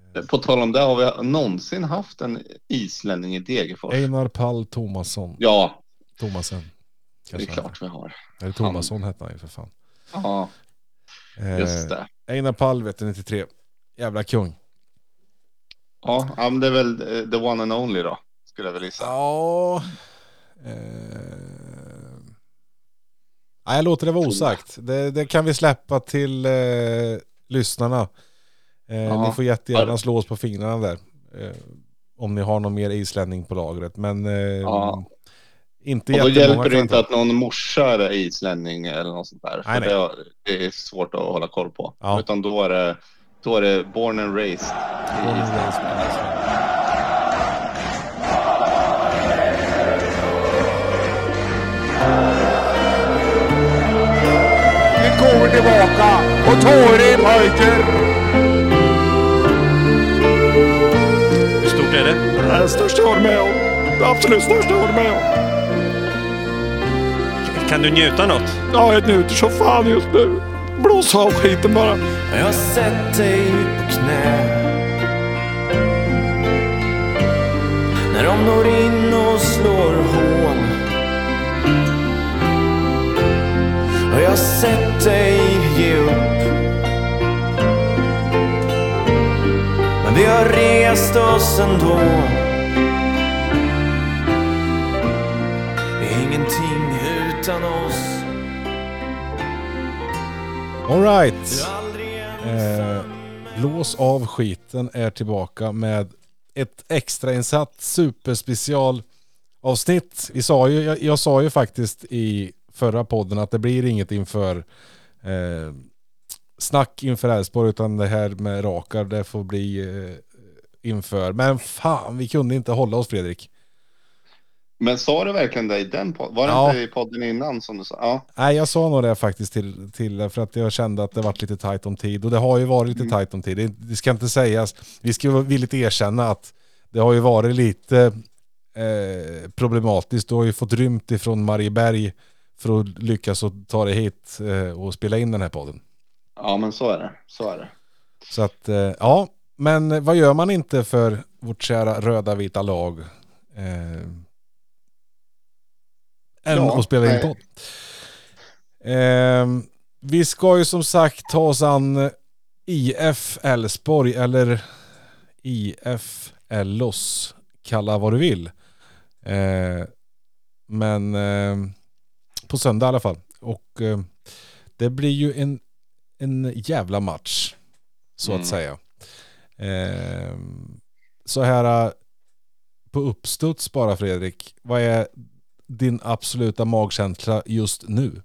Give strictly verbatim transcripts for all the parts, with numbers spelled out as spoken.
På tal om det, har vi någonsin haft en islänning i Degerfors? Einar Pall Tomasson. Ja. Tomasen. Det är klart vi har. Eller Tomasson hette han ju för fan. Ja, just det. Eh, Einar Pall, vet du, nittiotre. Jävla kung. Ja, men det är väl the one and only då, skulle jag väl gissa. Ja. Eh... Nej, jag låter det vara osagt. Det, det kan vi släppa till eh, lyssnarna. Eh, ni får jättegärna slå oss på fingrarna där. Eh, om ni har någon mer islänning på lagret. Men eh, ja. inte och då jättemånga. Hjälper det inte att någon morsa är islänning eller något sånt där. Nej, för nej. Det, det är svårt att hålla koll på. Ja. Utan då är det, då är det born and raised. Born and raised. Går tillbaka och Tori pojkar. Hur stort är det? Det är det största jag har med om. Det absolut största jag har med om. Kan du njuta något? Ja, jag njuter så fan just nu. Blås av skiten bara. Jag har sett dig på knä när de når in och slår hål. Och jag har sett dig ge upp. Men vi har rest oss ändå. Vi är ingenting utan oss. All right. Eh, Lås av skiten är tillbaka med ett extrainsatt superspecial avsnitt. Vi sa ju, jag, jag sa ju faktiskt i förra podden att det blir inget inför eh, snack inför Elfsborg, utan det här med rakar det får bli eh, inför. Men fan, vi kunde inte hålla oss, Fredrik. Men sa du verkligen det i den podden? Var det Ja. inte i podden innan som du sa? Ja. Nej, jag sa nog det faktiskt till, till för att jag kände att det varit lite tajt om tid. Och det har ju varit lite Mm. tajt om tid. Det, det ska inte sägas. Vi ska ju villigt erkänna att det har ju varit lite eh, problematiskt. Du har ju fått rymt ifrån Marieberg för att lyckas och ta dig hit eh, och spela in den här podden. Ja, men så är det. Så är det. Så att, eh, ja. Men vad gör man inte för vårt kära röda vita lag? Eh, än Ja, att spela in nej. podd. Eh, vi ska ju som sagt ta oss an I F Elfsborg, eller I F Ellos, kalla vad du vill. Eh, men eh, på söndag i alla fall. Och eh, det blir ju en, en jävla match, så Mm. att säga. Eh, så här eh, på uppstuds bara, Fredrik. Vad är din absoluta magkänsla just nu?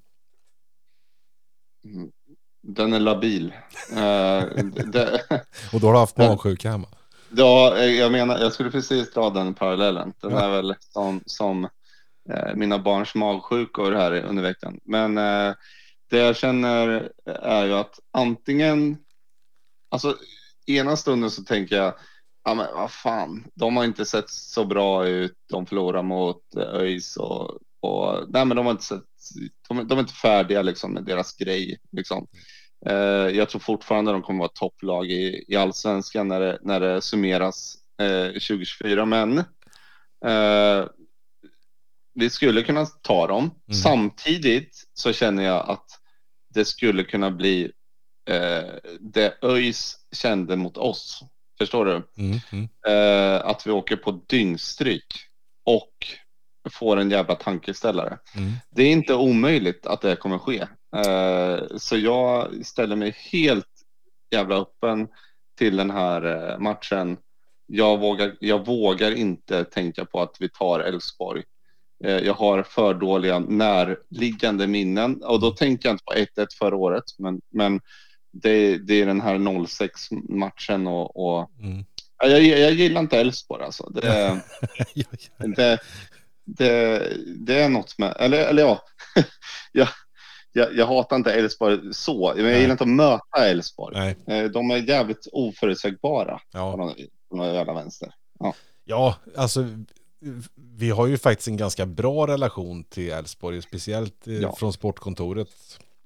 Mm. Den är labil. uh, det, Och då har du haft magsjuka hemma. ja, jag menar, jag skulle precis dra den parallellen. Den Ja. är väl som, som uh, mina barns magsjukor här under veckan. Men uh, det jag känner är ju att antingen, alltså ena stunden så tänker jag, ja men vad fan, de har inte sett så bra ut. De förlorar mot uh, ÖIS och, och nej men de har inte sett, de, de är inte färdiga liksom med deras grej liksom. Uh, jag tror fortfarande de kommer vara topplag i, i Allsvenskan när det, när det summeras uh, tjugo tjugofyra, men uh, vi skulle kunna ta dem. Mm. Samtidigt så känner jag att det skulle kunna bli uh, det ÖIS kände mot oss. Förstår du? Mm, mm. Uh, att vi åker på dyngstryk och får en jävla tankeställare. Mm. Det är inte omöjligt att det kommer ske. Uh, så jag ställer mig helt jävla öppen till den här uh, matchen. Jag vågar, jag vågar inte tänka på att vi tar Elfsborg. Uh, jag har för dåliga närliggande minnen. Och då tänker jag inte på ett ett förra året. Men, men det, det är den här noll sex matchen. Och, och Mm. jag, jag gillar inte Elfsborg alltså. Det, det, det, det är något med... Eller, eller ja... jag, Jag, jag hatar inte Elfsborg så, men jag gillar inte att möta Elfsborg. De är jävligt oförutsägbara. Ja. På någon, på någon jävla vänster. Ja. Ja, alltså vi har ju faktiskt en ganska bra relation till Elfsborg, speciellt eh, Ja. från sportkontoret.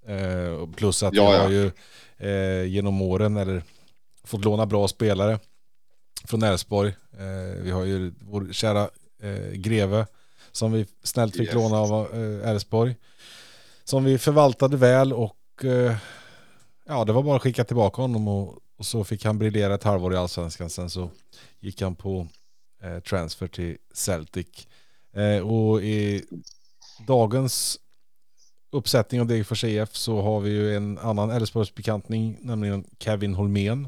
Eh, plus att Ja, vi ja. har ju eh, genom åren eller fått låna bra spelare från Älvsborg. Eh, vi har ju vår kära eh, greve som vi snällt fick yes. låna av eh, Älvsborg. Som vi förvaltade väl och eh, ja, det var bara att skicka tillbaka honom och, och så fick han briljera ett halvår i Allsvenskan. Sen så gick han på eh, transfer till Celtic. Eh, och i dagens uppsättning av Degerfors I F så har vi ju en annan Älvsborgsbekantning, nämligen Kevin Holmén,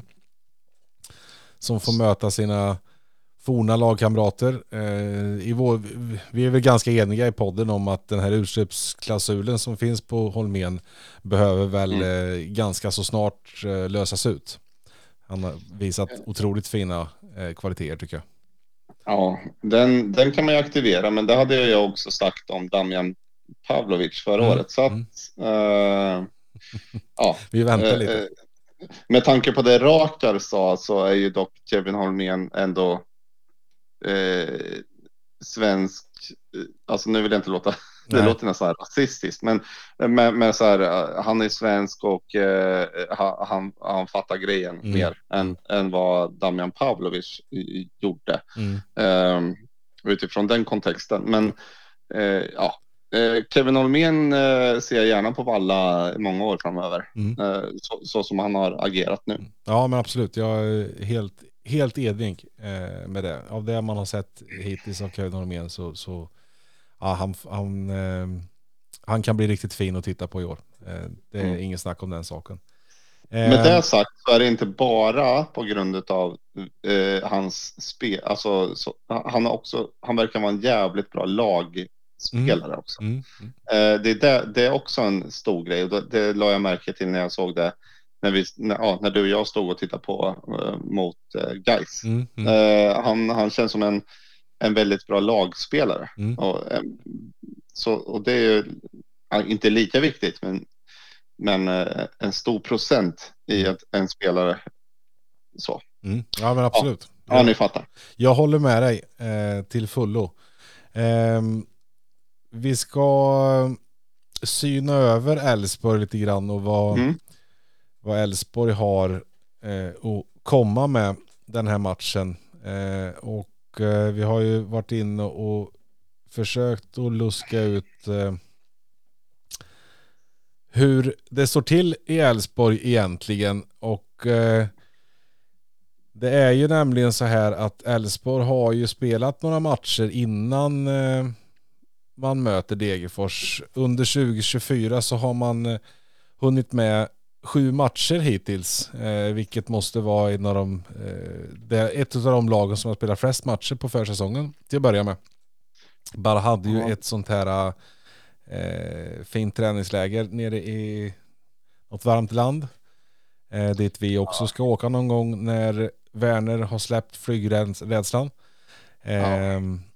som får möta sina forna lagkamrater. Eh, i vår, vi är väl ganska eniga i podden om att den här utsläppsklausulen som finns på Holmén behöver väl mm. eh, ganska så snart eh, lösas ut. Han har visat otroligt fina eh, kvaliteter tycker jag. Ja, den, den kan man ju aktivera, men det hade jag också sagt om Damjan Pavlovic förra mm. året. Så att, mm. uh, ja, vi väntar uh, lite. Med tanke på det Rakar sa så är ju dock Kevin Holmén ändå uh, svensk, alltså nu vill jag inte låta, det Nej. låter nästan rasistiskt, men med, med så här, uh, han är svensk och uh, han, han fattar grejen mm. mer än, än vad Damjan Pavlovic gjorde mm. uh, utifrån den kontexten. Men uh, ja, Kevin Holmén eh, ser jag gärna på Valla många år framöver. Mm. Eh, så, så som han har agerat nu. Ja, men absolut. Jag är helt, helt edving eh, med det. Av det man har sett hittills av Kevin Holmén så, så ja, han, han, eh, han kan bli riktigt fin att titta på i år. Eh, det är mm. ingen snack om den saken. Eh, med det sagt så är det inte bara på grund av eh, hans spel. Alltså, så, han, har också, han verkar vara en jävligt bra lag spelare också. Mm. Mm. Uh, det, det, det är också en stor grej och det, det la jag märke till när jag såg det när, vi, när, ja, när du och jag stod och tittade på uh, mot uh, Gais. Mm. Mm. Uh, han, han känns som en, en väldigt bra lagspelare. Mm. Och, um, så, och det är ju uh, inte lika viktigt men, men uh, en stor procent i ett, en spelare så. Mm. Ja men absolut. Ja, ja, ni fattar. Jag håller med dig eh, till fullo. Um, Vi ska syna över Älvsborg lite grann och vad mm. vad Älvsborg har eh, att komma med den här matchen. Eh, och eh, vi har ju varit inne och försökt att luska ut eh, hur det står till i Älvsborg egentligen. Och eh, det är ju nämligen så här att Älvsborg har ju spelat några matcher innan eh, man möter Degerfors. Under tjugo tjugofyra så har man eh, hunnit med sju matcher hittills, eh, vilket måste vara en av de, eh, det är ett av de lagen som har spelat flest matcher på försäsongen till att börja med. Bara hade ju mm. ett sånt här eh, fint träningsläger nere i något varmt land eh, dit vi också ska åka någon gång när Werner har släppt flygrädslan. Eh, ja.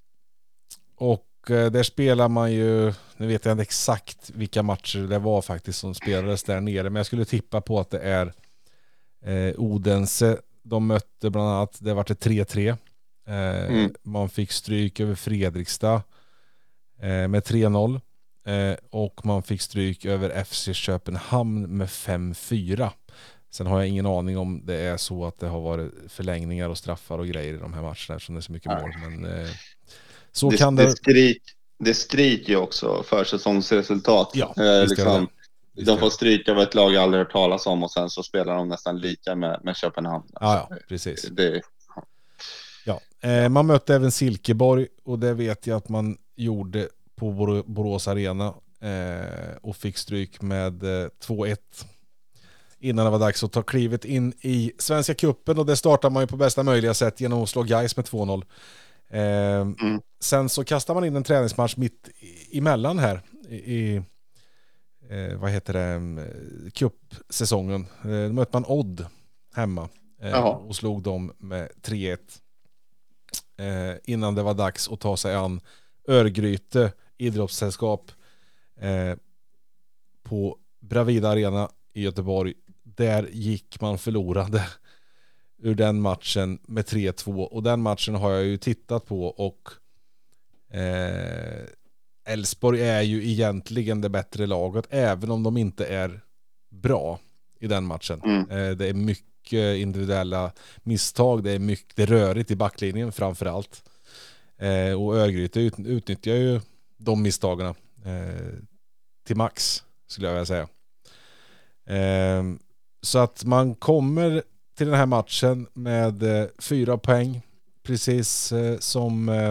Och där spelar man ju, nu vet jag inte exakt vilka matcher det var faktiskt som spelades där nere, men jag skulle tippa på att det är eh, Odense de mötte bland annat, det var det tre tre. Eh, mm. Man fick stryk över Fredrikstad eh, med tre noll eh, och man fick stryk över F C Köpenhamn med fem fyra. Sen har jag ingen aning om det är så att det har varit förlängningar och straffar och grejer i de här matcherna eftersom det är så mycket mål, men eh, så det, kan det... Det, skrik, det skriker ju också för säsongsresultat. Ja, eh, liksom, de får stryka av ett lag jag aldrig hört talas om och sen så spelar de nästan lika med, med Köpenhamn. Alltså, ja, ja, precis. Det, ja. Ja, eh, man mötte även Silkeborg och det vet jag att man gjorde på Bor- Borås Arena eh, och fick stryk med eh, två ett innan det var dags att ta klivet in i Svenska cupen, och det startar man ju på bästa möjliga sätt genom att slå Gais med två noll. Eh, mm. Sen så kastar man in en träningsmatch mitt emellan här i, i eh, vad heter det, cupsäsongen. Eh, då mötte man Odd hemma eh, och slog dem med tre ett eh, innan det var dags att ta sig an Örgryte idrottssällskap eh, på Bravida Arena i Göteborg. Där gick man förlorade ur den matchen med tre två, och den matchen har jag ju tittat på, och eh, Älvsborg är ju egentligen det bättre laget även om de inte är bra i den matchen. Mm. Eh, det är mycket mycket individuella misstag. Det är mycket det är rörigt i backlinjen framförallt. Eh, och Örgryte ut, utnyttjar ju de misstagen eh, till max, skulle jag vilja säga. Eh, så att man kommer till den här matchen med eh, fyra poäng, precis eh, som eh,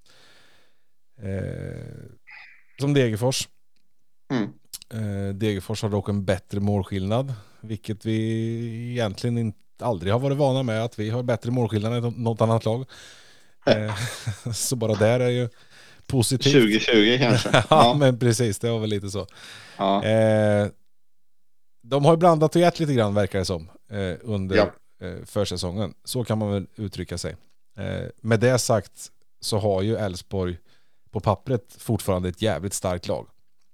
eh, som Degerfors. Mm. Eh, Degerfors har dock en bättre målskillnad, vilket vi egentligen inte, aldrig har varit vana med, att vi har bättre målskillnad än något annat lag. Eh, så bara där är ju positivt. tjugo tjugo kanske. ja, Ja, men precis, det var väl lite så. ja. Eh, de har ju blandat och gett lite grann, verkar det som, eh, under Ja. eh, försäsongen. Så kan man väl uttrycka sig. Eh, med det sagt så har ju Elfsborg på pappret fortfarande ett jävligt starkt lag.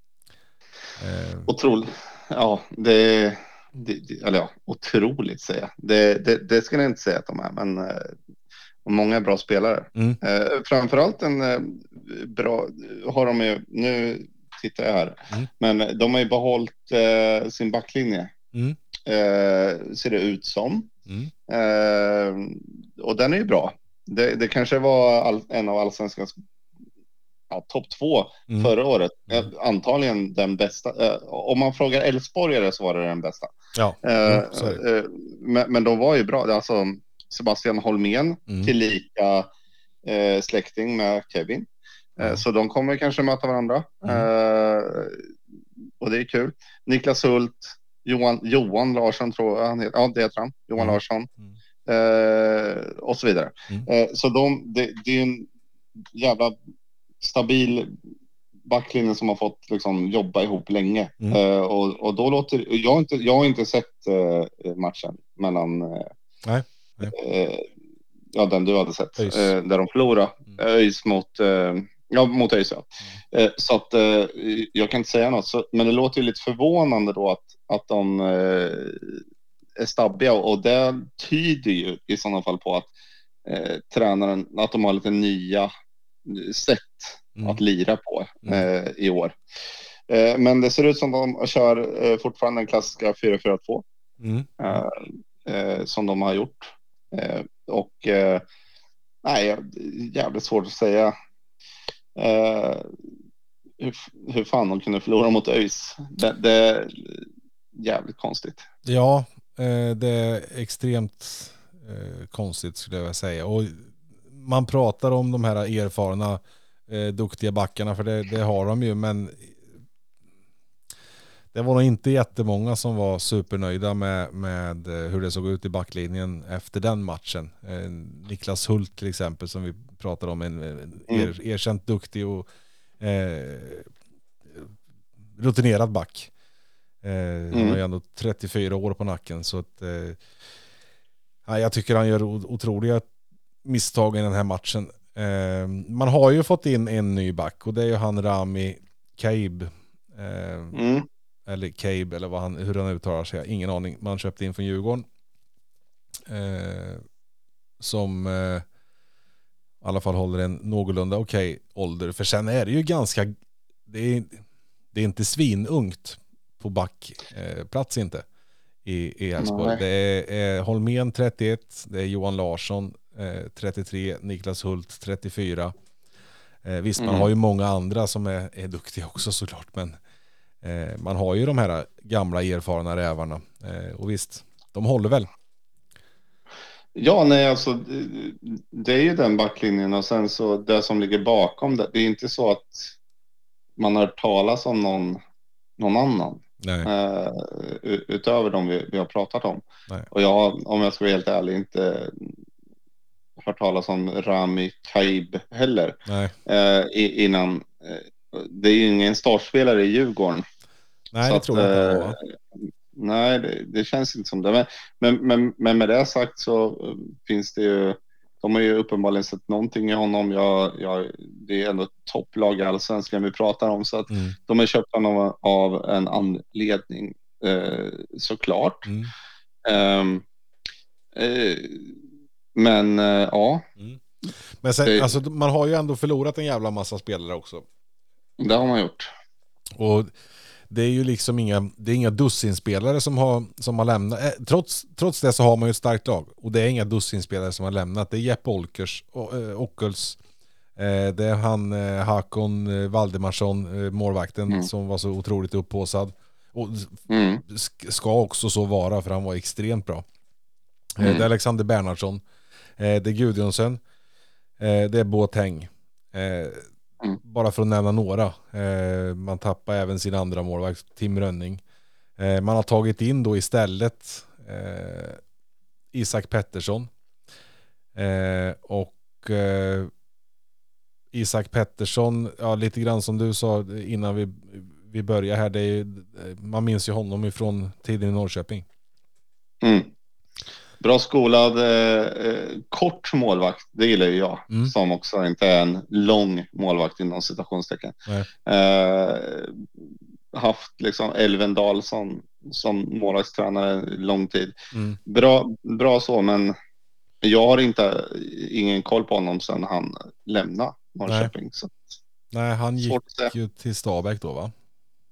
Eh, Otroligt. Ja, det, det, det eller ja, otroligt säger jag. Det, det, det ska jag inte säga att de är, men eh, många bra spelare. Mm. Eh, framförallt en eh, bra, har de ju, nu tittar jag här, Mm. men de har ju behållit eh, sin backlinje. Mm. Eh, ser det ut som. Mm. Eh, och den är ju bra. Det, det kanske var all, en av allsvenskans ja, topp två Mm. förra året. Mm. Eh, antagligen den bästa. Eh, om man frågar Elfsborgare så var det den bästa. Ja, Eh, mm, så är det. eh, men, men de var ju bra. Alltså Sebastian Holmén Mm. tillika eh, släkting med Kevin. Eh, Mm. Så de kommer kanske möta varandra. Mm. Eh, och det är kul. Niklas Hult, Johan, Johan Larsson tror jag han heter. Ja, det heter han. Johan Mm. Larsson. Mm. Eh, och så vidare. Mm. Eh, så de, det, det är en jävla stabil backlinje som har fått liksom jobba ihop länge. Mm. Eh, och, och då låter jag har inte jag har inte sett eh, matchen mellan eh, Nej, nej. Eh, ja, den du hade sett ÖIS. eh, där de förlorade Mm. ÖIS mot eh, ja mot ÖIS ja. Mm. Eh, så att eh, jag kan inte säga något så, men det låter ju lite förvånande då att att de eh, är stabbiga och det tyder ju i sådana fall på att eh, tränaren att de har lite nya sätt Mm. att lira på Mm. eh, i år. Eh, men det ser ut som de kör eh, fortfarande den klassiska fyra fyra två Mm. eh, eh, som de har gjort. Eh, och eh, nej, jävligt svårt att säga eh, hur, hur fan de kunde förlora mot ÖIS. Det, det är jävligt konstigt. Ja, eh, det är extremt eh, konstigt skulle jag vilja säga. Och man pratar om de här erfarna eh, duktiga backarna, för det, det har de ju, men det var nog inte jättemånga som var supernöjda med, med hur det såg ut i backlinjen efter den matchen. Eh, Niklas Hult till exempel, som vi pratade om, en, en er, erkänt duktig och eh, rutinerad back. Eh, mm. Han har ju ändå trettiofyra år på nacken, så att eh, ja, jag tycker han gör otroliga misstag i den här matchen. Eh, man har ju fått in en ny back och det är ju han Rami Kaib. Eh, Mm. Eller Kaib, eller vad han, hur han uttalar sig. Ingen aning. Man köpte in från Djurgården. Eh, som eh, i alla fall håller en någorlunda okej ålder. För sen är det ju ganska, det är, det är inte svinungt på backplats eh, inte i, i Elfsborg. Det är, är Holmén trettioett, det är Johan Larsson eh, trettiotre, Niklas Hult trettiofyra. Eh, visst, man Mm. har ju många andra som är, är duktiga också såklart, men eh, man har ju de här gamla erfarna rävarna. Eh, och visst, de håller väl. Ja, nej, alltså det, det är ju den backlinjen och sen så det som ligger bakom det. Det är inte så att man har hört talas om någon, någon annan. Nej. Uh, utöver de vi, vi har pratat om. Nej. Och jag har, om jag ska vara helt ärlig, inte hört talas om Rami Kaib heller. Nej. Uh, innan. Uh, det är ju ingen startspelare i Djurgården. Nej, så det att, tror jag inte. uh, nej, det, det känns inte som det. Men, men, men, men med det sagt så uh, finns det ju, de har ju uppenbarligen sett någonting i honom. Jag, jag, det är ändå ett topplag i allsvenskan vi pratar om. Så att Mm. de är köpta av, av en anledning, eh, såklart. Mm. Um, eh, men eh, ja, Mm. Men sen, det, alltså, man har ju ändå förlorat en jävla massa spelare också. det har man gjort. Och det är ju liksom inga, det är inga dussinspelare som har, som har lämnat. Eh, trots, trots det så har man ju ett starkt lag. Och det är inga dussinspelare som har lämnat. Det är Jeppe Olkers, äh, Ockels. Eh, det är han eh, Hakon eh, Valdemarsson, eh, målvakten, mm. som var så otroligt upphåsad. Och mm. ska också så vara, för han var extremt bra. Eh, mm. Det är Alexander Bernhardsson. Eh, det är Gudjonsen. Eh, det är Boateng. Eh, Mm. Bara för att nämna några. Eh, man tappar även sin andra målvakt, Tim Rönning. Eh, man har tagit in då istället eh, Isak Pettersson. Eh, och eh, Isak Pettersson, ja, lite grann som du sa innan vi, vi börjar här, det är, man minns ju honom ifrån tiden i Norrköping. Mm. Bra skolad, eh, kort målvakt, det gillar ju jag. Mm. Som också inte är en lång målvakt inom citationstecken. Eh, haft liksom Elvendal som, som målvaktstränare lång tid. Mm. Bra, bra så, men jag har inte ingen koll på honom sedan han lämnade Norrköping. Nej, så. Nej han gick ju till Stabæk då, va?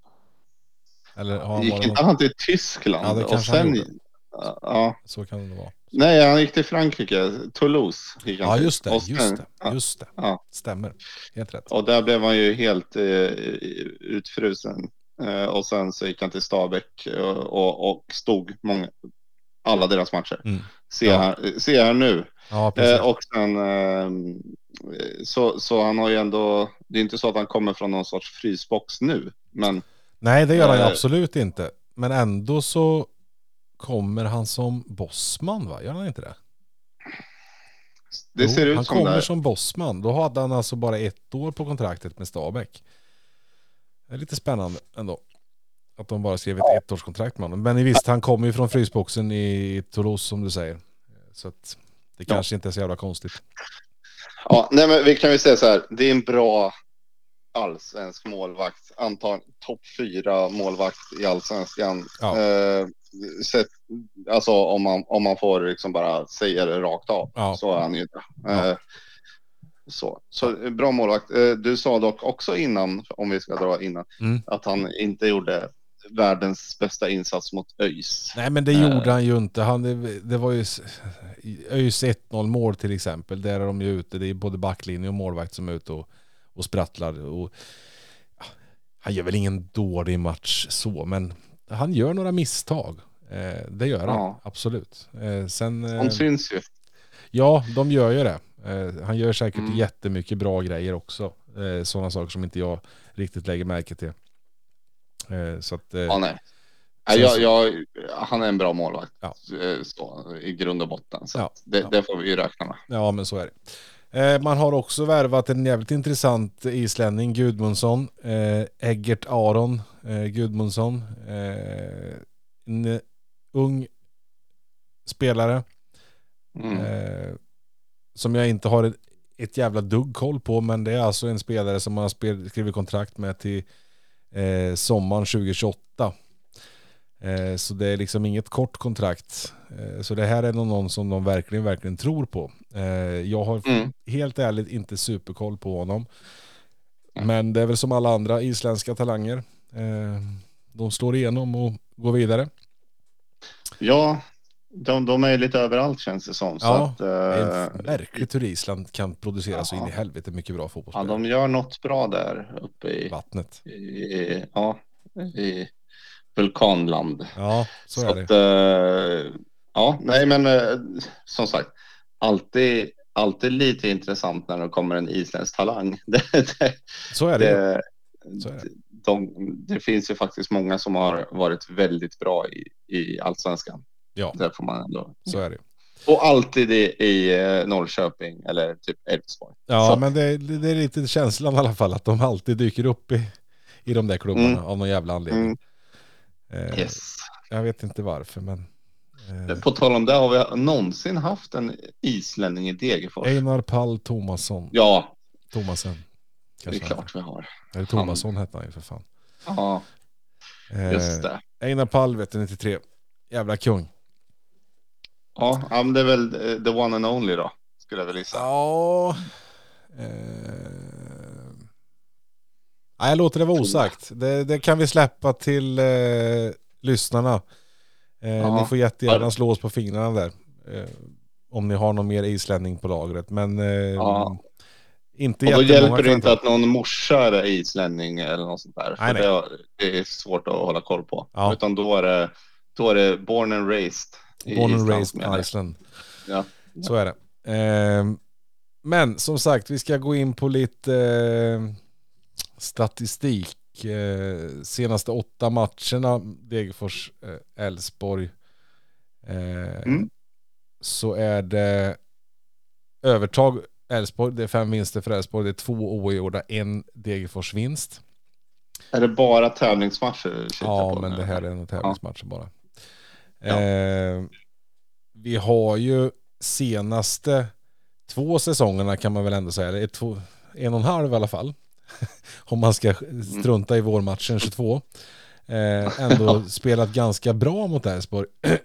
Eller har han gick inte han till Tyskland? Ja, det och sen ja. Så kan det vara. Nej, han gick till Frankrike, Toulouse. Gick han ja, till. just det, sen, just det, ja, just det. Ja. Stämmer, helt rätt. Och där blev han ju helt eh, utfrusen. Eh, och sen så gick han till Stabæk och, och, och stod många, alla deras matcher. Mm. Ser, ja. här, ser här nu. Ja, eh, och sen eh, så, så han har ju ändå, det är inte så att han kommer från någon sorts frysbox nu. Men, nej, det gör han ju eh, absolut inte. Men ändå så kommer han som bossman, va? Gör han inte det? Det jo, ser ut han som kommer det. som bossman. Då hade han alltså bara ett år på kontraktet med Stabæk. Det är lite spännande ändå. Att de bara skrev ett ettårskontrakt med honom. Men visst, han kommer ju från frysboxen i Toulouse som du säger. Så att det kanske ja. inte är så jävla konstigt. Ja, nej men vi kan ju säga så här. Det är en bra allsvensk målvakt. Antar topp fyra målvakt i allsvenskan. Ja. Eh, sett, alltså om man, om man får liksom bara säga det rakt av. Ja. Så är han ju det. Ja. Eh, så. så bra målvakt. Eh, du sa dock också innan, om vi ska dra innan, mm. att han inte gjorde världens bästa insats mot ÖIS. Nej, men det gjorde eh. han ju inte. Han, det, det var ju ÖIS ett noll mål till exempel. Där är de ju ute. Det är både backlinje och målvakt som är ute och, och sprattlar. Och, ja, han gör väl ingen dålig match så, men han gör några misstag. Eh, det gör han, ja. Absolut. Eh, sen, de eh, syns ju. Ja, de gör ju det. Eh, han gör säkert mm. jättemycket bra grejer också. Eh, sådana saker som inte jag riktigt lägger märke till. Eh, så att, eh, ja, nej. Jag, jag, han är en bra målvakt, ja. Så, i grund och botten. Så ja, det, ja. det får vi ju räkna med. Ja, men så är det. Eh, man har också värvat en jävligt intressant islänning, Gudmundsson. Eh, Eggert Aron eh, Gudmundsson. Eh, en ung spelare. Mm. Eh, som jag inte har ett, ett jävla dugg koll på, men det är alltså en spelare som man har spel, skrivit kontrakt med till eh, sommaren tjugo tjugoåtta. Eh, så det är liksom inget kort kontrakt. Eh, så det här är någon som de verkligen, verkligen tror på. Eh, jag har mm. helt ärligt inte superkoll på honom. Mm. Men det är väl som alla andra isländska talanger. Eh, de slår igenom och går vidare. Ja, de, de är lite överallt känns det som. Så ja, att, det är märkligt hur Island kan producera ja. så in i helvete mycket bra fotbollsspelare. Ja, de gör något bra där uppe i vattnet. I, ja, i vulkanland. Ja, så, så är det. Att, uh, ja, nej men uh, som sagt, alltid, alltid lite intressant när det kommer en isländsk talang. det, det, så är det. det, så är det. De, det finns ju faktiskt många som har varit väldigt bra i, i allsvenskan. Ja, där får man ändå. Så är det. Och alltid i, i Norrköping eller typ Elfsborg. Ja, så. Men det, det är lite känslan i alla fall att de alltid dyker upp i, i de där klubbarna mm. av någon jävla anledning. Mm. Eh, yes. Jag vet inte varför, men eh. på tal om det, har vi någonsin haft en islänning i Degerfors? Einar Pall Tomasson. Ja. Tomasen. Det är klart vi har. Eller Tomasson hette han ju för fan. Ja. Just det. Eh, Einar Pall vet du nittiotre. Jävla kung. Ja, men det är väl the one and only då, skulle jag väl gissa. Ja. Eh, Nej, jag låter det vara osagt. Det, det kan vi släppa till eh, lyssnarna. Eh, ni får jättegärna slå oss på fingrarna där. Eh, om ni har någon mer islänning på lagret. Men eh, ja. inte och då jättemånga. hjälper det inte att någon morsa är islänning eller något sånt där. Nej, för det, det är svårt att hålla koll på. Ja. Utan då är det, då är det born and raised. Born and raised i Iceland. Ja. Så är det. Eh, men som sagt, vi ska gå in på lite eh, statistik. Eh, senaste åtta matcherna, Degerfors, eh, Elfsborg. Eh, mm. Så är det övertag Elfsborg, det är fem vinster för Elfsborg, det är två oavgjorda, en Degerfors vinst. Är det bara tävlingsmatcher? Ja, men det här är en tävlingsmatch bara. Ja. Eh, vi har ju senaste två säsongerna kan man väl ändå säga, det är två, en och en halv i alla fall. Om man ska strunta i vårmatchen tjugotvå. Eh, ändå spelat ganska bra mot Elfsborg.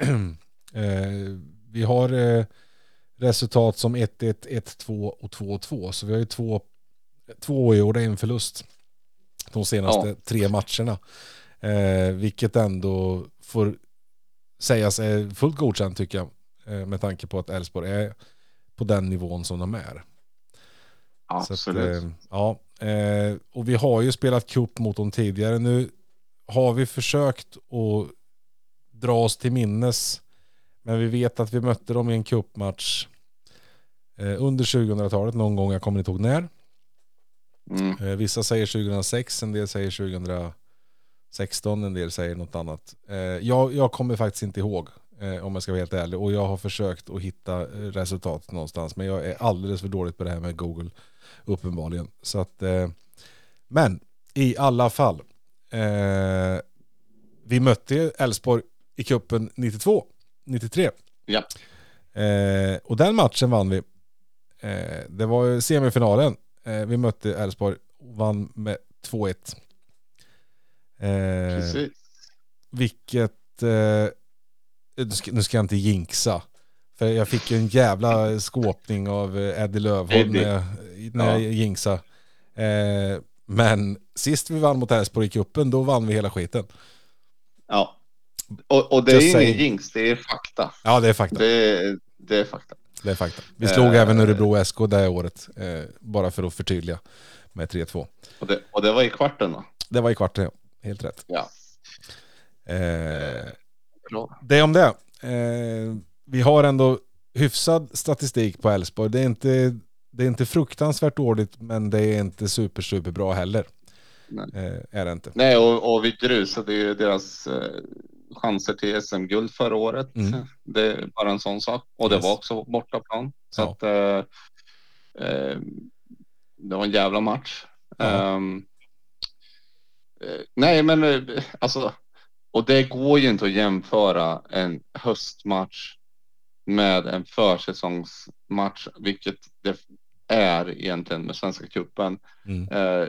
eh, vi har eh, resultat som ett ett, ett två och två två. Så vi har ju två, två oavgjorda, en förlust de senaste ja. tre matcherna. Eh, vilket ändå får sägas är fullt godkänt tycker jag. Eh, med tanke på att Elfsborg är på den nivån som de är. Absolut. Så att, eh, ja, eh, och vi har ju spelat cup mot dem tidigare. Nu har vi försökt att dra oss till minnes, men vi vet att vi mötte dem i en cupmatch eh, under tjugohundratalet någon gång, jag kommer inte ihåg när. Mm. Eh, vissa säger tjugohundrasex, en del säger tjugohundrasexton, en del säger något annat. Eh, jag, jag kommer faktiskt inte ihåg eh, om jag ska vara helt ärlig, och jag har försökt att hitta resultat någonstans, men jag är alldeles för dåligt på det här med Google uppenbarligen. Så att, eh, men i alla fall eh, vi mötte Elfsborg i cupen nittiotvå nittiotre. Ja. Eh, och den matchen vann vi. Eh, det var semifinalen. Eh, vi mötte Elfsborg och vann med två ett. Eh, Precis. Vilket eh, nu, ska, nu ska jag inte jinxa. För jag fick en jävla skåpning av Eddie Lövholm när jag, när jag ja. jinxade. Eh, men sist vi vann mot Elfsborg i cupen, då vann vi hela skiten. Ja. Och, och det Just är ingen jinx, det är fakta. Ja, det är fakta. Det, det är fakta. Det är fakta. Vi slog eh, även Örebro S K det här året. Eh, bara för att förtydliga med tre två. Och det, och det var i kvarten då? Det var i kvarten, ja. Helt rätt. Ja. Eh, det om det. Eh, vi har ändå hyfsad statistik på Elfsborg. Det är inte, det är inte fruktansvärt dåligt, men det är inte super, super bra heller. Nej. Eh, är det inte. Nej, och, och vi grusade ju deras eh, chanser till S M-guld förra året. Mm. Det är bara en sån sak. Och det yes. var också bortaplan. Så ja. att eh, eh, det var en jävla match. Ja. Um, eh, nej, men eh, alltså, och det går ju inte att jämföra en höstmatch med en försäsongsmatch, vilket det är egentligen med Svenska cupen. Mm. Eh,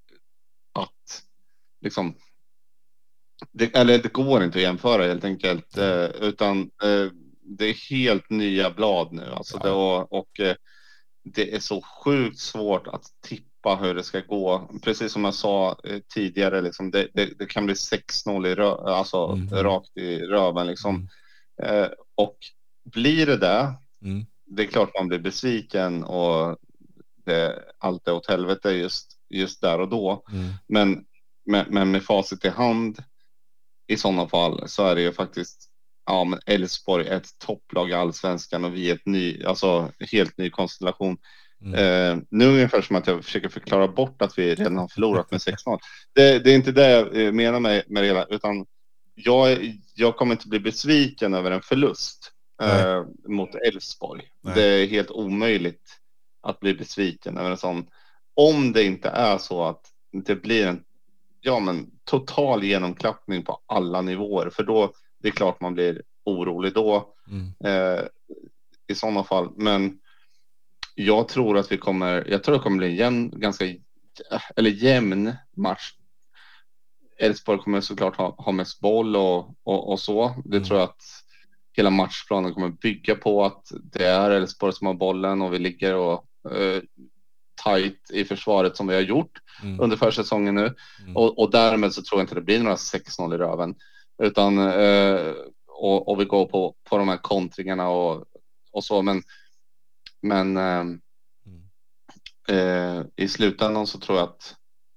att liksom det, eller det går inte att jämföra helt enkelt, eh, utan eh, det är helt nya blad nu alltså. Ja. det, och, och eh, det är så sjukt svårt att tippa hur det ska gå, precis som jag sa eh, tidigare liksom, det, det, det kan bli sex noll i rö, alltså mm. rakt i röven liksom. Mm. eh, och blir det det mm. det är klart man blir besviken och det, allt är åt helvete just, just där och då. Mm. Men, men, men med facit i hand i sådana fall så är det ju faktiskt, ja, men Elfsborg är ett topplag i Allsvenskan och vi är ett ny, alltså helt ny konstellation. Mm. Eh, nu är det ungefär som att jag försöker förklara bort att vi redan har förlorat med sex noll. Det, det är inte det jag menar med, med det hela, utan jag, jag kommer inte bli besviken över en förlust eh, mot Elfsborg. Det är helt omöjligt att bli besviken över en sån, om det inte är så att det blir en ja, men total genomklappning på alla nivåer, för då det är klart man blir orolig då mm. eh, i sådana fall. Men jag tror att vi kommer, jag tror det kommer bli en jämn, ganska eller jämn match. Elfsborg kommer såklart ha, ha mest boll och, och, och så. Det mm. tror jag att hela matchplanen kommer bygga på att det är Elfsborg som har bollen och vi ligger och eh, tight i försvaret som vi har gjort Mm. under försäsongen nu. Mm. Och, och därmed så tror jag inte det blir några sex noll i röven. Utan, eh, och, och vi går på, på de här kontringarna och, och så. Men, men eh, Mm. eh, i slutändan så tror jag att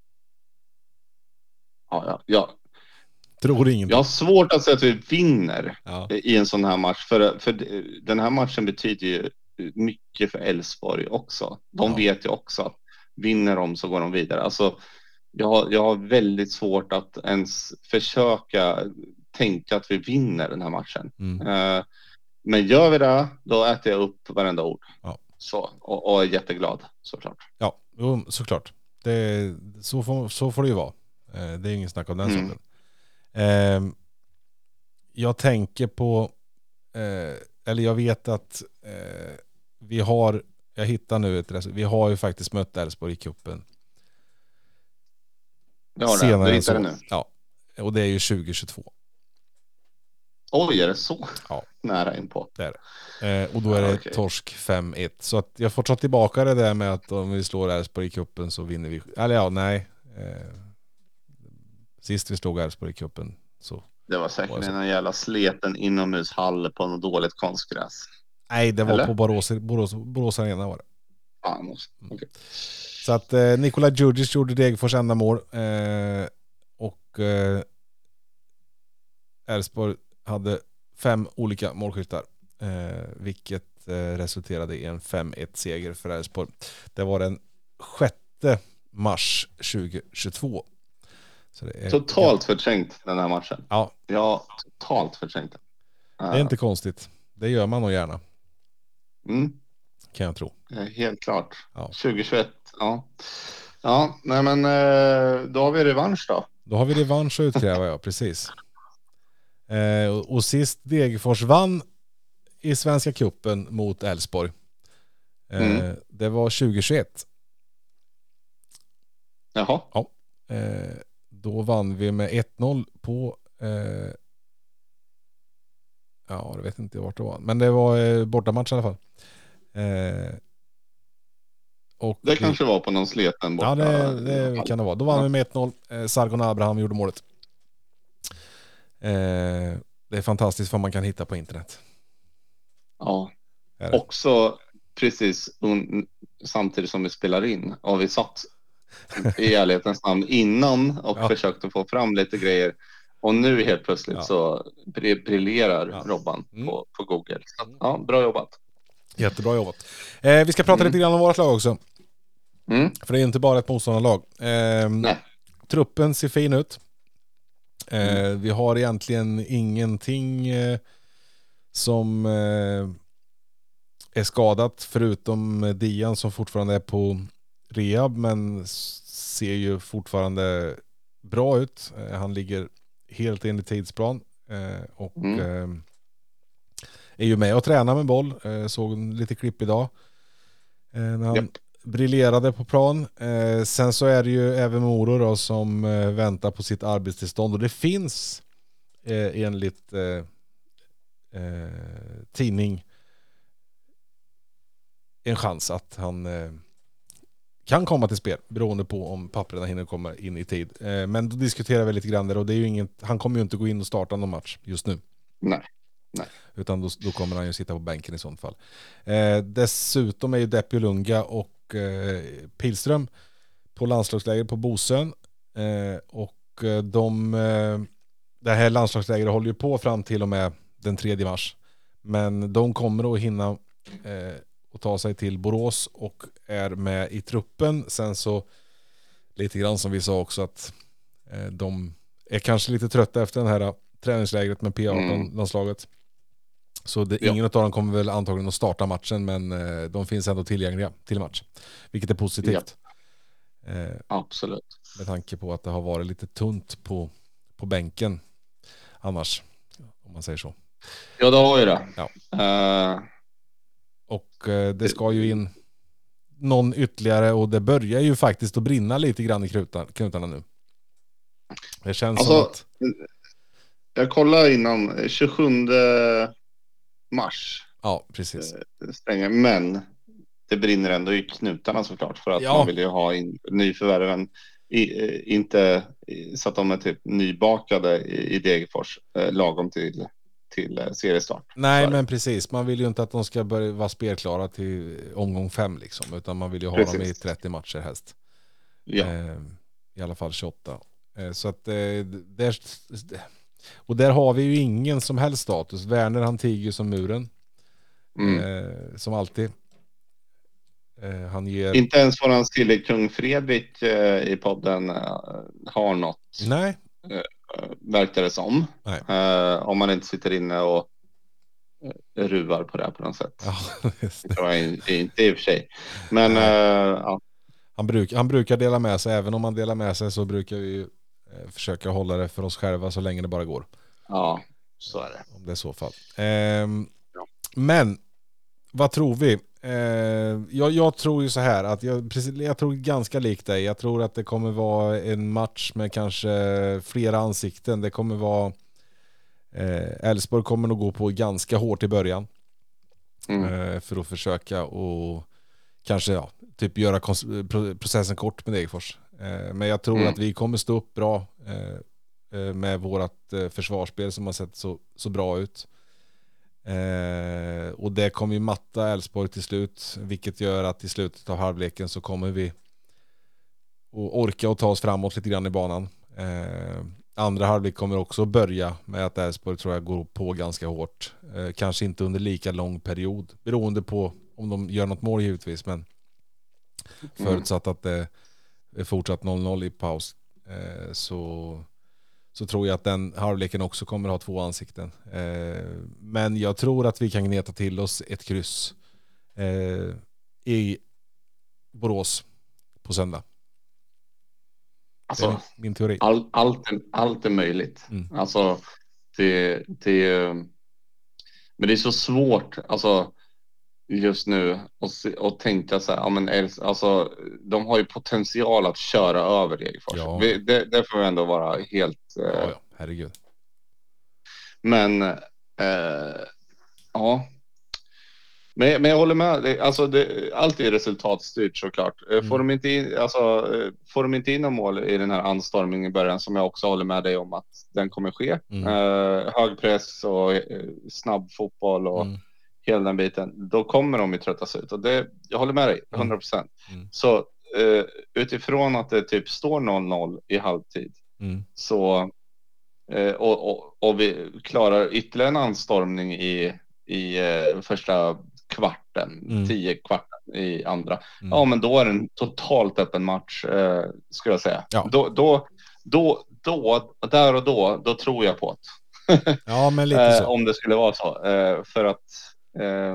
ja, ja, ja, Tror ingenting. jag har svårt att säga att vi vinner Ja. i en sån här match. För, för den här matchen betyder ju mycket för Elfsborg också. De Ja. vet ju också att vinner de så går de vidare. Alltså, jag, har, jag har väldigt svårt att ens försöka tänka att vi vinner den här matchen. Mm. Uh, men gör vi det, då äter jag upp varenda ord. Ja. Så, och, och är jätteglad såklart. Ja, jo, såklart. Det, så, får, så får det ju vara. Eh, Det är ingen snack om den Mm. saken. Eh, jag tänker på, eh, eller jag vet att eh, vi har, jag hittar nu ett resultat. Vi har ju faktiskt mött Elfsborg i cupen. Jag har det, Senare du än hittar så. det nu. Ja, och det är ju tjugo tjugotvå. Oj, är det så? Ja. Nära in på. Det är det. Eh, och då är det Ja, okej. torsk fem ett. Så att jag får ta tillbaka det där med att om vi slår Elfsborg i cupen så vinner vi. Eller ja, nej. Eh, sist vi slog Elfsborg i cupen så. Det var säkert Var det så? en jävla sleten inomhushall på något dåligt konstgräs. Nej, det var Eller? på Borås, Borås, Borås Arena var det. Fan, också. Mm. Okej. Så att eh, Nikola Djurdjic gjorde Degerfors enda mål. Eh, och eh, Elfsborg hade fem olika målskyttar. Eh, vilket eh, resulterade i en fem ett seger för Elfsborg. Det var den sjätte mars tjugohundratjugotvå. Så det är, Totalt förträngt den här matchen. Ja, Ja, totalt förträngt. det är inte konstigt. Det gör man nog gärna, Mm, kan jag tro. helt klart. Ja. tjugohundratjugoett, ja. Ja, nej men eh, då har vi revansch då. Då har vi revansch att utkräva, ja, precis. Eh, och, och sist Degerfors vann i Svenska cupen mot Elfsborg. Eh, Mm. Det var tjugohundratjugoett. Jaha, Eh, då vann vi med ett noll på eh, ja, jag vet inte vart det var. Men det var eh, bortamatch i alla fall. Eh, och det vi, kanske var på någon sleten borta. ja, det, det kan det vara. Då vann Ja. vi med ett noll. Eh, Sargon Abraham gjorde målet. Eh, det är fantastiskt vad man kan hitta på internet. Ja, Är det? också precis un- samtidigt som vi spelar in. Och vi satt i ärlighetens namn innan och Ja. försökte få fram lite grejer. Och nu helt plötsligt Ja. så bri- briljerar Ja. Robban Mm. på, på Google. Så, att, ja, bra jobbat. Jättebra jobbat. Eh, vi ska prata Mm. lite grann om vårt lag också. Mm. För det är inte bara ett motståndarlag. Eh, Nej. truppen ser fin ut. Eh, Mm. Vi har egentligen ingenting eh, som eh, är skadat förutom Dian som fortfarande är på rehab men s- ser ju fortfarande bra ut. Eh, han ligger helt enligt tidsplan eh, och Mm. eh, är ju med och tränar med boll. Eh, såg en lite klipp idag eh, när han Japp. briljerade på plan. Eh, sen så är det ju även Moro då som eh, väntar på sitt arbetstillstånd och det finns eh, enligt eh, eh, tidning en chans att han eh, kan komma till spel beroende på om papperna hinner komma in i tid. Eh, men då diskuterar vi lite grann där och det är ju inget, han kommer ju inte gå in och starta någon match just nu. Nej. Utan då, då kommer han ju sitta på bänken i sånt fall. Eh, dessutom är ju Deppio Lunga och eh, Pilström på landslagsläger på Bosön. Eh, och eh, de, eh, det här landslagslägret håller ju på fram till och med den tredje mars. Men de kommer att hinna eh, och ta sig till Borås och är med i truppen. Sen så lite grann som vi sa också att eh, de är kanske lite trötta efter den här träningslägret med P arton-landslaget. Så det, Ja. ingen av dem kommer väl antagligen att starta matchen men eh, de finns ändå tillgängliga till match. Vilket är positivt. Eh, Absolut. med tanke på att det har varit lite tunt på, på bänken annars. Om man säger så. Ja, det har ju det. Ja. Eh, Och eh, det ska ju in någon ytterligare och det börjar ju faktiskt att brinna lite grann i knutarna, knutarna nu. Det känns Alltså, som att... jag kollade innan tjugosjunde mars Ja, precis. stänger, men det brinner ändå i knutarna såklart för att Ja. man vill ju ha in nyförvärven i, inte så att de är typ nybakade i, i Degerfors eh, lagom till, till eh, seriestart. Nej, så. Men precis. Man vill ju inte att de ska börja vara spelklara till omgång fem liksom, utan man vill ju ha Precis. dem i trettio matcher helst. Ja. Eh, I alla fall tjugoåtta. Eh, så att eh, där, och där har vi ju ingen som helst status. Werner, han tiger som muren. Mm. Eh, som alltid. Eh, han ger... Inte ens våran stille kung Fredrik eh, i podden eh, har något. Nej. Eh, verkar det som. Nej. Eh, om man inte sitter inne och eh, ruvar på det här på något sätt. Ja, just det. Det tror jag inte i och för sig. Men eh, ja. Han, bruk, han brukar dela med sig. Även om han delar med sig så brukar vi ju eh, försöka hålla det för oss själva så länge det bara går. Ja, så är det. Om det är så fall. Ehm, Ja. Men vad tror vi? Ehm, jag, jag tror ju så här att jag, precis, jag tror ganska likt dig. Jag tror att det kommer vara en match med kanske flera ansikten. Det kommer vara Elfsborg eh, kommer nog gå på ganska hårt i början. Mm. Eh, för att försöka och kanske ja, typ göra kons- processen kort med Degerfors. Eh, men jag tror Mm. att vi kommer stå upp bra eh, med vårat eh, försvarsspel som har sett så, så bra ut. Eh, och det kommer ju matta Elfsborg till slut, vilket gör att i slutet av halvleken så kommer vi att orka och ta oss framåt lite grann i banan. Eh, andra halvlek kommer också börja med att Elfsborg tror jag går på ganska hårt. Eh, kanske inte under lika lång period, beroende på om de gör något mål givetvis, men förutsatt att det är fortsatt noll noll i paus eh, så så tror jag att den halvleken också kommer att ha två ansikten. Eh, men jag tror att vi kan gneta till oss ett kryss eh, i Borås på söndag. Alltså, det är min, min teori. All, allt, allt är möjligt. Mm. Alltså, det, det, men det är så svårt alltså, just nu att, att tänka så här, ja, men, alltså, de har ju potential att köra över Degerfors. Ja. Det, det, det får ändå vara helt... Ja, ja, herregud. Men, eh, ja. Men, men jag håller med. Det, alltså det, allt är resultatstyrt såklart. Mm. Får, de inte in, alltså, får de inte in någon mål i den här anstormningen i början, som jag också håller med dig om att den kommer ske. Mm. Eh, hög press och eh, snabb fotboll och mm. hela den biten. Då kommer de ju tröttas ut. Och det, jag håller med dig, hundra procent. Mm. Så eh, utifrån att det typ står noll noll i halvtid. Mm. Så eh, och, och, och vi klarar ytterligare en anstormning i, i eh, första kvarten, mm. tio kvarten i andra. Mm. Ja, men då är det en totalt öppen match, eh, skulle jag säga. Ja. Då, då, då, då, där och då, då tror jag på det. Ja, men lite så. eh, om det skulle vara så. Eh, för att eh,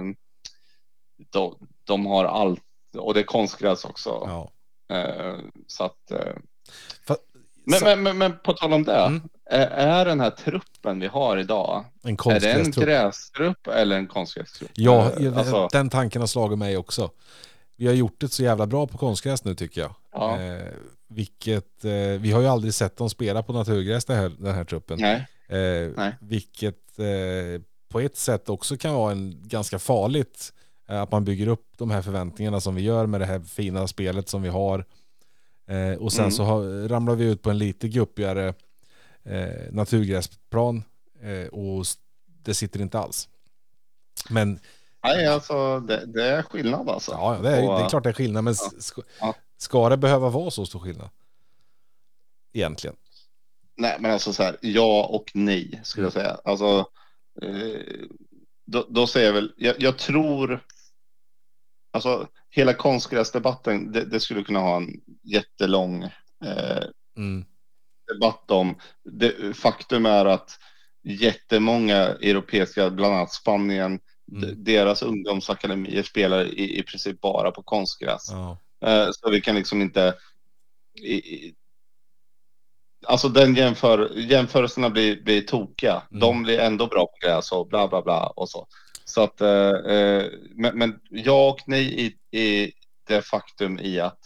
de, de har allt, och det är konstgräs också. Ja. Eh, så att... Eh, för, men, så... men, men, men på tal om det, mm. är, är den här truppen vi har idag, en är det en grästrupp eller en konstgrästrupp? Ja, alltså... den tanken har slagit mig också. Vi har gjort det så jävla bra på konstgräs nu, tycker jag. Ja. Eh, vilket, eh, vi har ju aldrig sett dem spela på naturgräs, den här, den här truppen. Nej. Eh, Nej. Vilket eh, på ett sätt också kan vara en ganska farligt, eh, att man bygger upp de här förväntningarna som vi gör med det här fina spelet som vi har. Eh, och sen mm. så har, ramlar vi ut på en lite guppigare eh, naturgräsplan eh, och det sitter inte alls. Men nej, alltså det, det är skillnad alltså. Ja, det är, och, det är klart det är skillnad, men ja. ska, Ja. ska det behöva vara så stor skillnad? Egentligen. Nej, men alltså så här, ja och nej skulle jag säga. Alltså eh, då, då säger jag väl, jag, jag tror alltså hela konstgräsdebatten, det, det skulle kunna ha en jättelång eh, mm. debatt om. Det, faktum är att jättemånga europeiska, bland annat Spanien, mm. d- deras ungdomsakademier spelar i, i princip bara på konstgräs. Ja. Eh, så vi kan liksom inte i, i, alltså den jämför, jämförelserna blir, blir tokiga. Mm. De blir ändå bra på gräs och bla bla bla och så. Så att, eh, men, men jag och nej i, i det faktum i att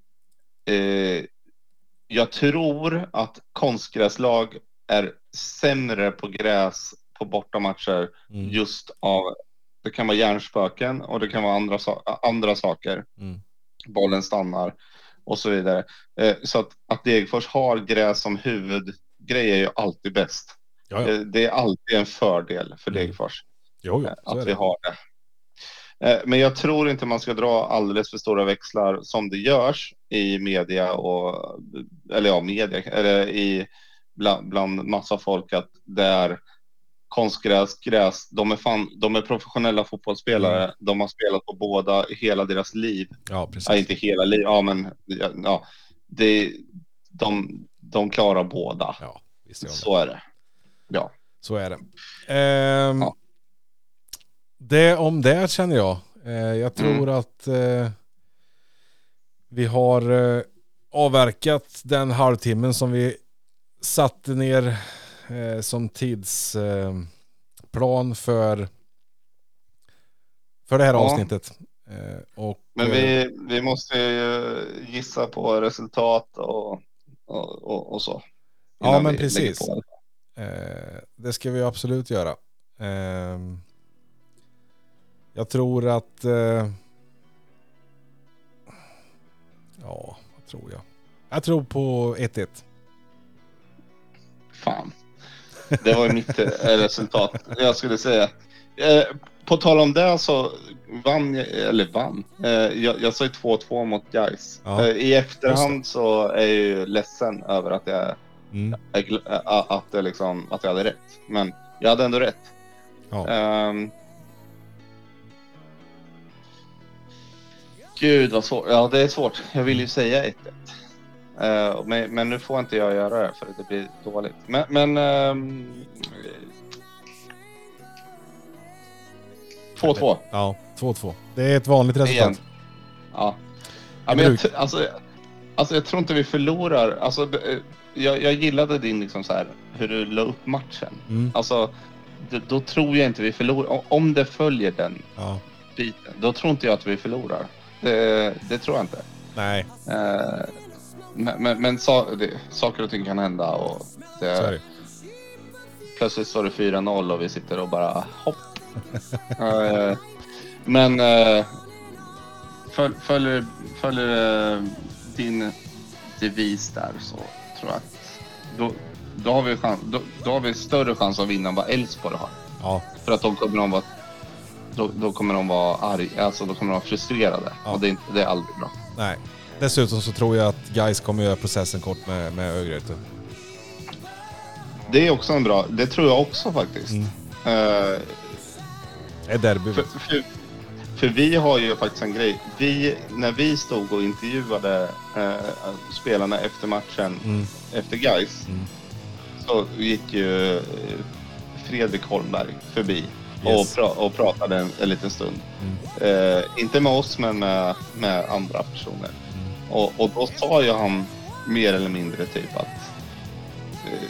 eh, jag tror att konstgräslag är sämre på gräs på bortamatcher mm. just av det kan vara hjärnspöken och det kan vara andra, andra saker. Mm. Bollen stannar och så vidare. Eh, så att, att Degerfors har gräs som huvudgrej är ju alltid bäst. Ja, ja. Eh, det är alltid en fördel för Mm. Degerfors. Jo, jo, eh, så är att det. vi har det. Eh, men jag tror inte man ska dra alldeles för stora växlar som det görs i media och eller ja, media eller i bland, bland massa folk att det är konstgräs, gräs. De är fan, de är professionella fotbollsspelare. Mm. De har spelat på båda hela deras liv. Ja, precis. Ja, inte hela liv, ja men ja, det, de, de klarar båda. Ja, visst gör de det. Så är det. Ja. Så är det. Ehm, Ja. Det om det känner jag. Eh, jag tror Mm. att eh, vi har eh, avverkat den halvtimmen som vi satte ner eh, som tidsplan eh, plan för för det här Ja. avsnittet. Eh, och, Men eh, vi, vi måste ju gissa på resultat och, och, och, och så. Ja, Innan men vi lägger precis. på. Eh, det ska vi absolut göra. Eh, jag tror att... Eh, ja, vad tror jag? Jag tror på ett ett. Fan. Det var ju mitt eh, resultat. Jag skulle säga. Eh, på tal om det så vann jag, eller vann. Eh, jag, jag sa ju två två mot Gais. Ja. Eh, I efterhand så är jag ju ledsen över att jag, Mm. jag gl- ä- att, det liksom, att jag hade rätt. Men jag hade ändå rätt. Ja. Ehm. Gud vad svårt. Ja, det är svårt. Jag vill ju säga ett ett. Uh, men, men nu får inte jag göra det för att det blir dåligt. Men, men um, två två. Ja, två två. Det är ett vanligt resultat. Igen. Ja. Ja, men jag, t- alltså, alltså jag tror inte vi förlorar. Alltså, eh, jag, jag gillade din liksom så här, hur du la upp matchen. Mm. Alltså, då, då tror jag inte vi förlorar. O- Om det följer den Ja. biten, då tror inte jag att vi förlorar. Det, det tror jag inte. Nej, Eh, men men, men sa, det, saker och ting kan hända och det, så är det. plötsligt står det fyra noll och vi sitter och bara hopp. eh, men eh, föl, följer, följer eh, din devis där så tror jag att då, då, har vi chans, då, då har vi större chans att vinna än vad Elfsborg har. Ja, För att de kommer de vara då, då kommer de vara arg, alltså då kommer de vara frustrerade. Ja. Och det är, inte, det är aldrig bra. nej. Dessutom så tror jag att guys kommer göra processen kort med, med Örgryte. Det är också en bra, det tror jag också faktiskt. Mm. Eh, Det är derby. för, för, för vi har ju faktiskt en grej. Vi, när vi stod och intervjuade eh, spelarna efter matchen, Mm. efter Gais, Mm. så gick ju eh, Fredrik Holmberg förbi Yes. och, pra- och pratade en, en liten stund. Mm. Eh, inte med oss, men med, med andra personer. Mm. Och, och då sa ju han mer eller mindre typ att eh,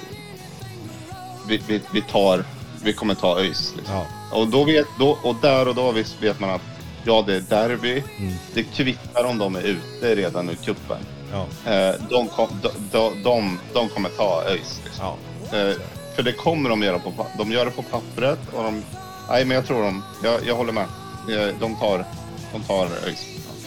vi, vi, vi tar, vi kommer ta ÖIS. Liksom. Ja. Och, då vet, då, och där och då visst vet man att ja, det är derby. Mm. Det kvittar om de är ute redan ur kuppen. Ja. Eh, de, kom, de, de, de, de kommer ta ÖIS. Liksom. Ja. Eh, för det kommer de göra på, pa- de gör det på pappret. Och de, nej, men jag tror de, jag, jag håller med. Eh, de tar, de tar ÖIS.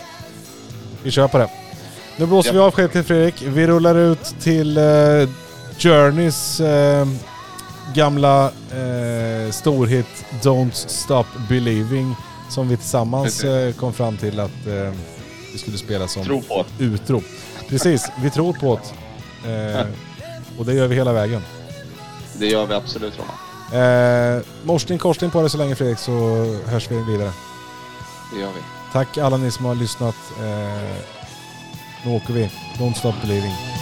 Vi kör på det. Nu blåser Ja. vi av sked till Fredrik. Vi rullar ut till uh, Journeys uh, gamla uh, storhit Don't Stop Believing, som vi tillsammans uh, kom fram till att uh, vi skulle spela som Tro på. utro. Precis, vi tror på det. Uh, och det gör vi hela vägen. Det gör vi absolut, Roman. Uh, morsning korsning på det så länge, Fredrik, så hörs vi vidare. Det gör vi. Tack alla ni som har lyssnat. Uh, nu åker vi. Don't Stop Believing.